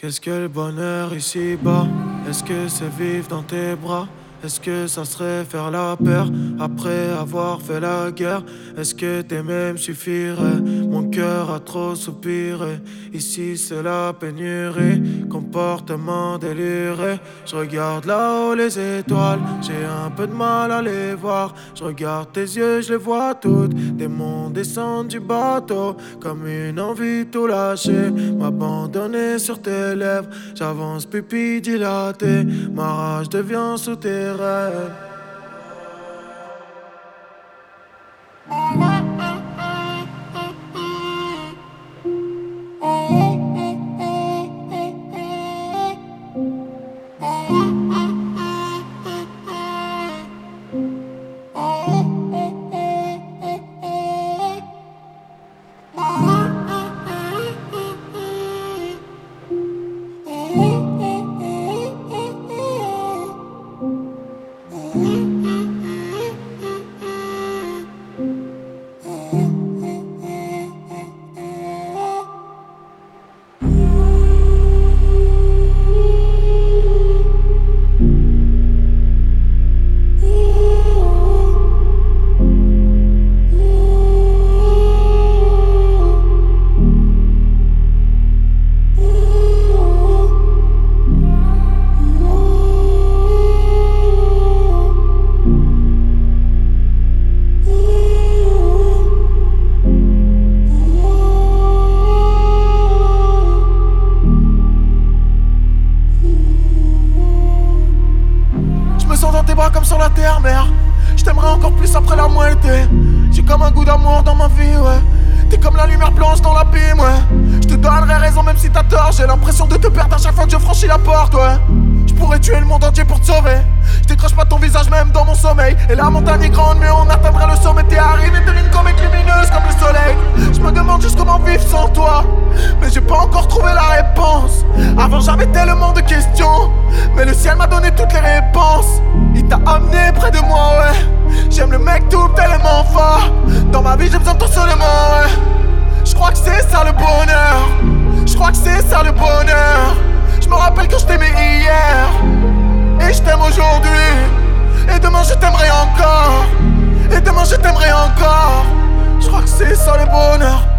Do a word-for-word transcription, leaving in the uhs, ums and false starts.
Qu'est-ce que le bonheur ici-bas? Est-ce que c'est vivre dans tes bras? Est-ce que ça serait faire la paire après avoir fait la guerre? Est-ce que t'aimer me suffirait? Mon cœur a trop soupiré. Ici c'est la pénurie, comportement déliré. Je regarde là-haut les étoiles, j'ai un peu de mal à les voir. Je regarde tes yeux, je les vois toutes. Des monts descendent du bateau, comme une envie de tout lâcher. M'abandonner sur tes lèvres, j'avance pupille dilatée. Ma rage devient souterraine. Dans tes bras comme sur la terre, mère. Je t'aimerais encore plus après la moitié. J'ai comme un goût d'amour dans ma vie, ouais. T'es comme la lumière blanche dans l'abîme, ouais. Je te donnerai raison même si t'as tort. J'ai l'impression de te perdre à chaque fois que je franchis la porte, ouais. Je pourrais tuer le monde entier pour te sauver. Je décroche pas ton visage même dans mon sommeil. Et la montagne est grande mais on atteindrait le sommet. T'es arrivé de une comète lumineuse comme le soleil. Je me demande juste comment vivre sans toi, mais j'ai pas encore trouvé la réponse. Avant j'avais tellement de questions, mais le ciel m'a donné toutes les réponses. Il t'a amené près de moi, ouais. J'aime le mec tout tellement fort. Dans ma vie j'ai besoin de toi seulement, ouais. Je crois que c'est ça le bonheur. Je crois que c'est ça le bonheur. Je me rappelle quand je t'aimais hier, et je t'aime aujourd'hui. Et demain je t'aimerai encore. Et demain je t'aimerai encore. Je crois que c'est ça le bonheur.